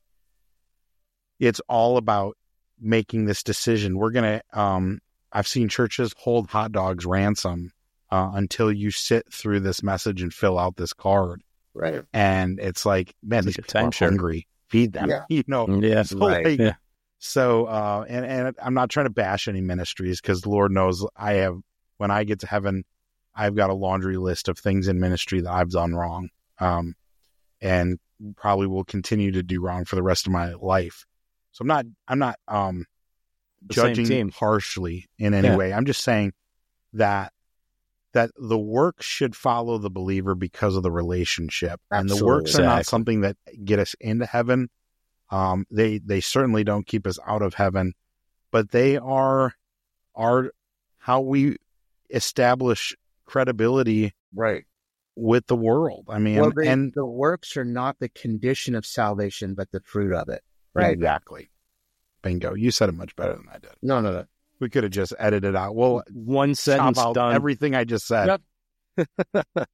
It's all about making this decision. We're gonna. Um, I've seen churches hold hot dogs ransom uh, until you sit through this message and fill out this card. Right. And it's like, man, It's these like a people are timeshare. hungry. Feed them. Yeah. You know. Yeah. So, Right. like, Yeah. so uh, and and I'm not trying to bash any ministries because the Lord knows I have. When I get to heaven, I've got a laundry list of things in ministry that I've done wrong, um, and probably will continue to do wrong for the rest of my life. So I'm not. I'm not um, The same judging team. harshly in any Yeah. way. I'm just saying that that the work should follow the believer because of the relationship, and the Absolutely. works are not Exactly. something that get us into heaven. Um, they they certainly don't keep us out of heaven, but they are are how we establish credibility Right. with the world. I mean, Well, they, and the works are not the condition of salvation, but the fruit of it. Right. exactly, bingo. You said it much better than I did. No, no, no. We could have just edited out. Well, One chop sentence out done. everything I just said. Yep. But,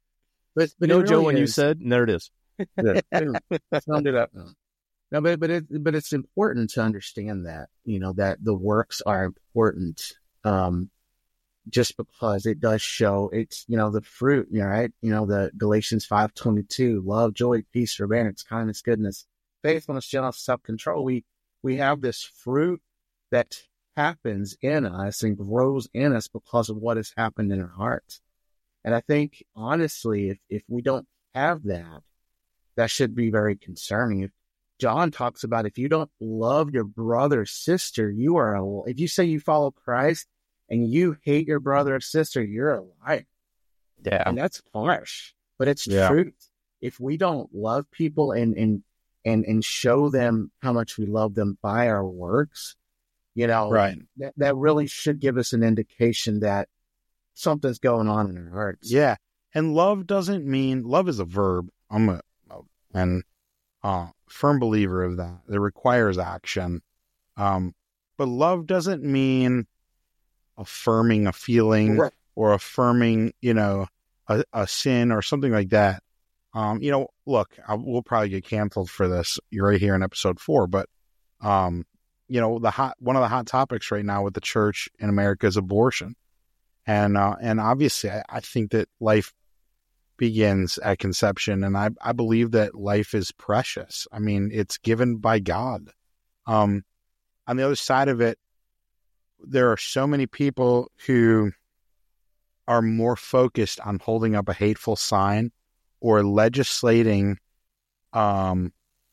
but you know, it Joe, really when you is- said, and there it is. Yeah. Summed it up. No, but but it but it's important to understand that, you know, that the works are important. Um, just because it does show it's, you know, the fruit, you know, right? You know, the Galatians five twenty two, love, joy, peace, forbearance, kindness, goodness, faithfulness, gentleness, self control. We we have this fruit that happens in us and grows in us because of what has happened in our hearts. And I think honestly, if if we don't have that, that should be very concerning. If John talks about if you don't love your brother or sister, you are a, if you say you follow Christ and you hate your brother or sister, you're a liar. Yeah. And that's harsh, but it's Yeah. truth. If we don't love people and, and, and, and show them how much we love them by our works, you know, Right. that, that really should give us an indication that something's going on in our hearts. Yeah. And love doesn't mean love is a verb. I'm a and uh firm believer of that. It requires action. Um, but love doesn't mean affirming a feeling Right. or affirming, you know, a, a sin or something like that, um, you know, look, I, we'll probably get canceled for this. You're right here in episode four, but, um, you know, the hot one of the hot topics right now with the church in America is abortion, and uh, and obviously, I, I think that life begins at conception, and I I believe that life is precious. I mean, it's given by God. Um, on the other side of it, there are so many people who are more focused on holding up a hateful sign or legislating, um,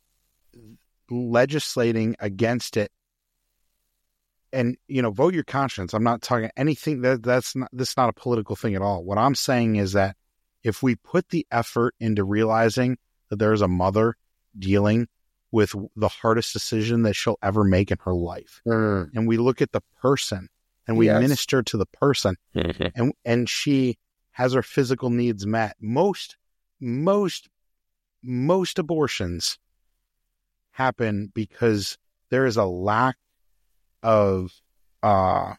legislating against it. And, you know, vote your conscience. I'm not talking anything that that's not, that's not a political thing at all. What I'm saying is that if we put the effort into realizing that there's a mother dealing with the hardest decision that she'll ever make in her life, Mm. and we look at the person and we Yes. minister to the person, and and she has her physical needs met, most most most abortions happen because there is a lack of uh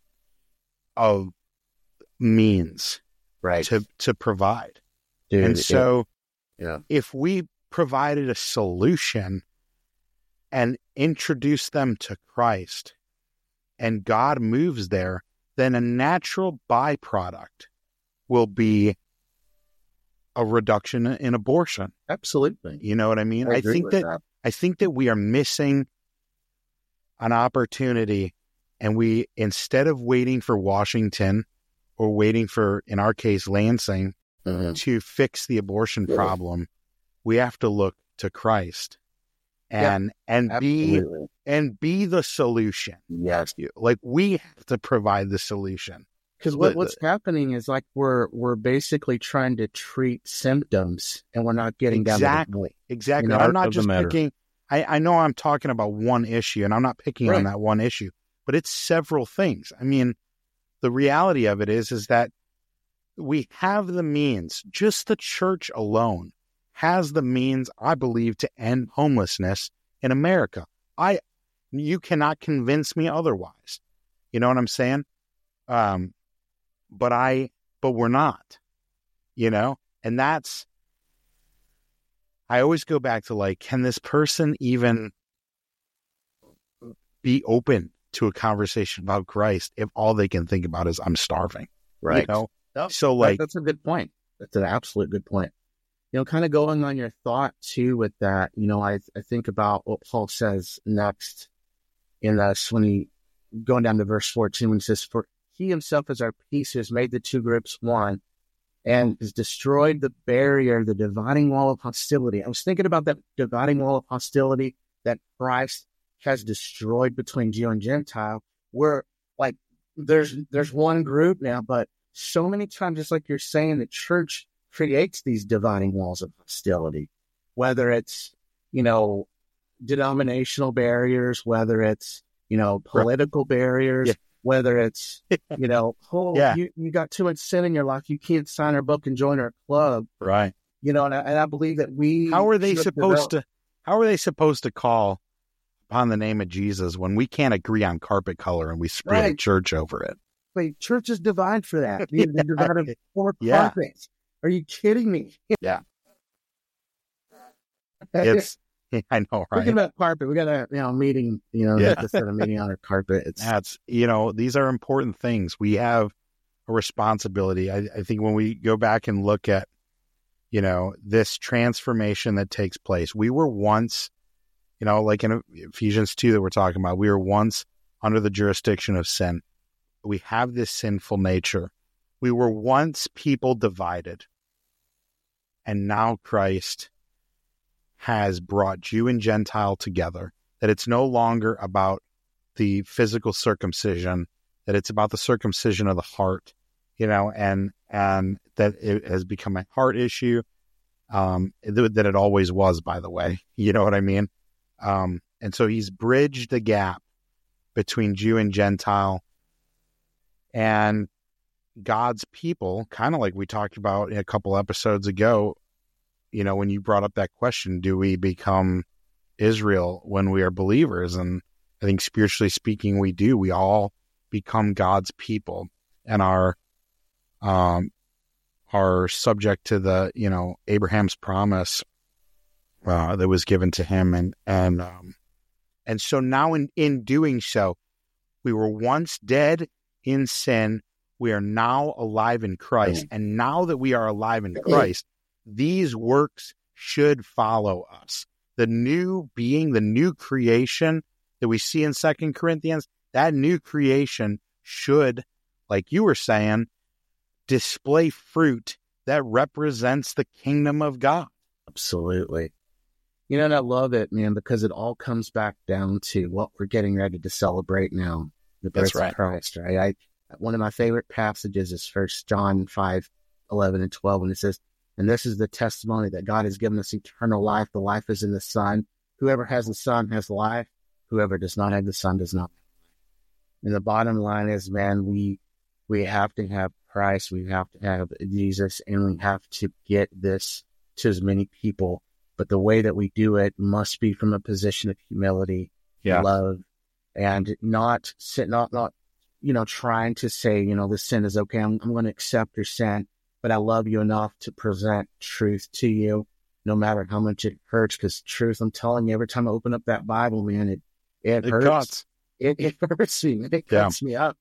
of means Right. to to provide. Dude, And so yeah. if we provided a solution and introduce them to Christ and God moves there, then a natural byproduct will be a reduction in abortion. Absolutely. You know what I mean? I I agree think with that, that. I think that we are missing an opportunity, and we, instead of waiting for Washington or waiting for, in our case, Lansing Mhm. to fix the abortion Yeah. problem, we have to look to Christ and and be Absolutely. and be the solution. Yes. Like, we have to provide the solution. Because The- what, what's happening is like we're we're basically trying to treat symptoms, and we're not getting down to the Exactly. point. Exactly. You know, I'm not of the just matter. picking. I, I know I'm talking about one issue, and I'm not picking Right. on that one issue, but it's several things. I mean, the reality of it is, is that we have the means. Just the church alone has the means, I believe, to end homelessness in America. I, you cannot convince me otherwise. You know what I'm saying? Um, but I, but we're not. You know, and that's. I always go back to, like, can this person even be open to a conversation about Christ if all they can think about is I'm starving? Right. You know? No, So, that- like, that's a good point. That's an absolute good point. You know, kind of going on your thought too with that, you know, I I think about what Paul says next in this when he going down to verse fourteen when he says, "For he himself is our peace, who has made the two groups one, and has destroyed the barrier, the dividing wall of hostility." I was thinking about that dividing wall of hostility that Christ has destroyed between Jew and Gentile, where like there's there's one group now, but so many times, just like you're saying, the church creates these dividing walls of hostility, whether it's, you know, denominational barriers, whether it's, you know, political barriers, Yeah. whether it's, you know, oh, Yeah. you, you got too much sin in your life, you can't sign our book and join our club, right. you know, and I, and I believe that we... How are they should supposed develop- to, how are they supposed to call upon the name of Jesus when we can't agree on carpet color and we spray a Right. church over it? Wait, churches divide for that. They, they divide them for Yeah. carpets. Are you kidding me? Yeah. It's, I know, Thinking right? about carpet, we got a you know meeting, you know, Yeah. to set a meeting on our carpet. It's That's, you know, these are important things. We have a responsibility. I, I think when we go back and look at, you know, this transformation that takes place, we were once, you know, like in Ephesians two that we're talking about, we were once under the jurisdiction of sin. We have this sinful nature. We were once people divided. And now Christ has brought Jew and Gentile together, that it's no longer about the physical circumcision, that it's about the circumcision of the heart, you know, and and that it has become a heart issue, um, that it always was, by the way. You know what I mean? Um, and so he's bridged the gap between Jew and Gentile, and God's people, kind of like we talked about a couple episodes ago. You know, when you brought up that question, do we become Israel when we are believers? And I think spiritually speaking, we do. We all become God's people and are, um, are subject to the, you know, Abraham's promise uh, that was given to him. And, and, um, and so now in, in doing so, we were once dead in sin. We are now alive in Christ. Mm. And now that we are alive in Christ, these works should follow us. The new being, the new creation that we see in Second Corinthians, that new creation should, like you were saying, display fruit that represents the kingdom of God. Absolutely. You know, and I love it, man, because it all comes back down to what we're getting ready to celebrate now, the birth right. of Christ, right? I, one of my favorite passages is First John five, eleven and twelve, and it says, and this is the testimony that God has given us eternal life. The life is in the Son. Whoever has the Son has life. Whoever does not have the Son does not. And the bottom line is, man, we we have to have Christ. We have to have Jesus, and we have to get this to as many people. But the way that we do it must be from a position of humility, yeah. love, and not sit, not not you know trying to say, you know, this sin is okay. I'm, I'm going to accept your sin, but I love you enough to present truth to you, no matter how much it hurts. Because truth, I'm telling you, every time I open up that Bible, man, it it, it hurts. Cuts. It, it hurts me. It cuts yeah. me up.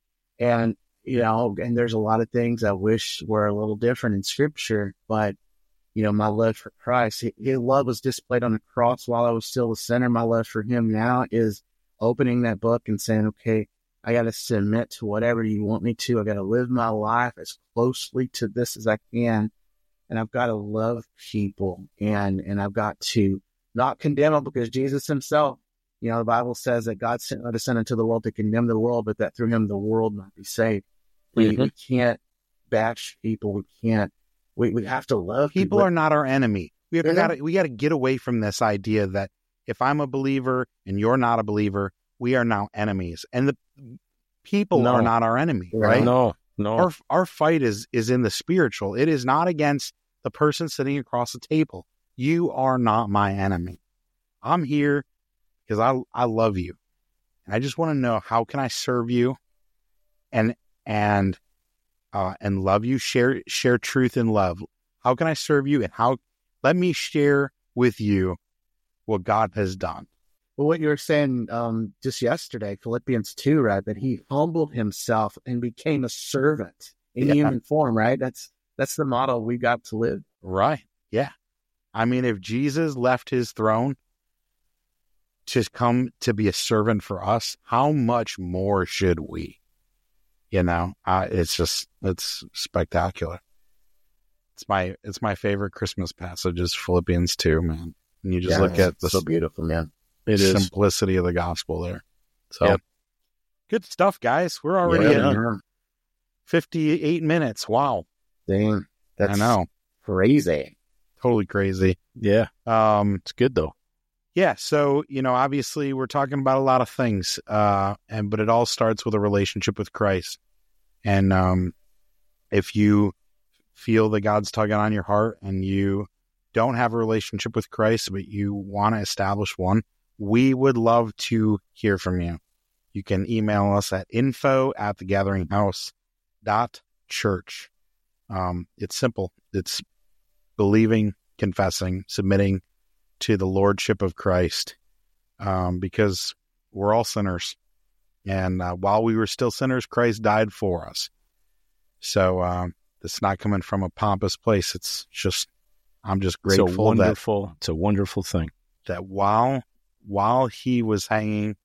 And you know, and there's a lot of things I wish were a little different in Scripture, but you know, my love for Christ, his love was displayed on the cross while I was still a sinner. My love for him now is opening that book and saying, okay, I got to submit to whatever you want me to. I got to live my life as closely to this as I can. And I've got to love people, and, and I've got to not condemn them, because Jesus himself, you know, the Bible says that God sent not a son into the world to condemn the world, but that through him the world might be saved. We, mm-hmm. we can't bash people. We can't. We we have to love people. People are not our enemy. We have yeah. got to, we got to get away from this idea that if I'm a believer and you're not a believer, we are now enemies. And the people no. are not our enemy, right? No, no. Our our fight is is in the spiritual. It is not against the person sitting across the table. You are not my enemy. I'm here because I I love you, and I just want to know, how can I serve you, and and. Uh, and love you, share share truth and love. How can I serve you? And how, let me share with you what God has done. Well, what you were saying um, just yesterday, Philippians two, right? That he humbled himself and became a servant in yeah. human form, right? That's that's the model we got to live. Right. Yeah. I mean, if Jesus left his throne to come to be a servant for us, how much more should we? You know, uh, it's just, it's spectacular. It's my, it's my favorite Christmas passage is Philippians two, man. And you just yeah, look at the so beautiful, man. It is simplicity of the gospel there. So yep. Good stuff, guys. We're already yeah, at yeah. fifty-eight minutes. Wow. Dang. That's I know. Crazy. Totally crazy. Yeah. Um, it's good though. Yeah. So, you know, obviously we're talking about a lot of things, uh, and, but it all starts with a relationship with Christ. And, um, if you feel that God's tugging on your heart and you don't have a relationship with Christ, but you want to establish one, we would love to hear from you. You can email us at info at the gathering house dot church. Um, it's simple. It's believing, confessing, submitting to the lordship of Christ, um, because we're all sinners. And uh, while we were still sinners, Christ died for us. So um, it's not coming from a pompous place. It's just, I'm just grateful. It's a wonderful, that, it's a wonderful thing. That while while he was hanging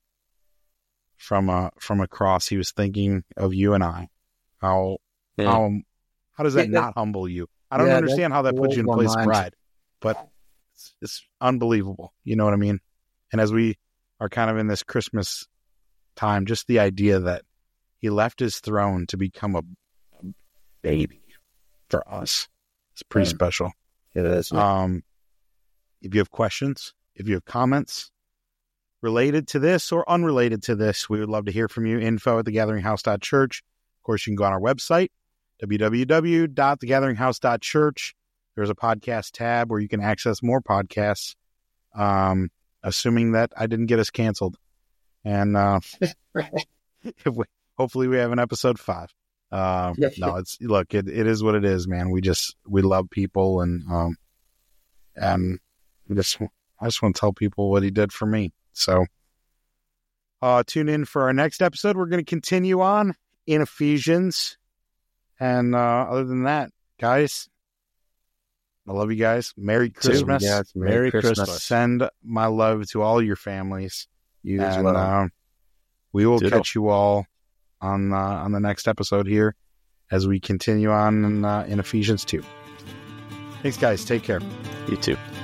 from a from a cross, he was thinking of you and I. How yeah. how how does that yeah, not humble you? I don't yeah, understand how that puts you in a place of pride, but it's, it's unbelievable. You know what I mean? And as we are kind of in this Christmas time, just the idea that he left his throne to become a, a baby for us, it's pretty yeah. special. It is. Um, if you have questions, if you have comments related to this or unrelated to this, we would love to hear from you. Info at the gathering house dot church. Of course, you can go on our website, w w w dot the gathering house dot church. There's a podcast tab where you can access more podcasts, um, assuming that I didn't get us canceled. And uh, if we, hopefully we have an episode five. Uh, no, it's look, it, it is what it is, man. We just we love people, and um, and just I just want to tell people what he did for me. So, uh, tune in for our next episode. We're going to continue on in Ephesians, and uh, other than that, guys, I love you guys. Merry Christmas. Yes, Merry, Merry Christmas. Christmas. Send my love to all your families. You as And well. uh, we will Ditto. catch you all on uh, on the next episode here as we continue on in, uh, in Ephesians two. Thanks, guys. Take care. You too.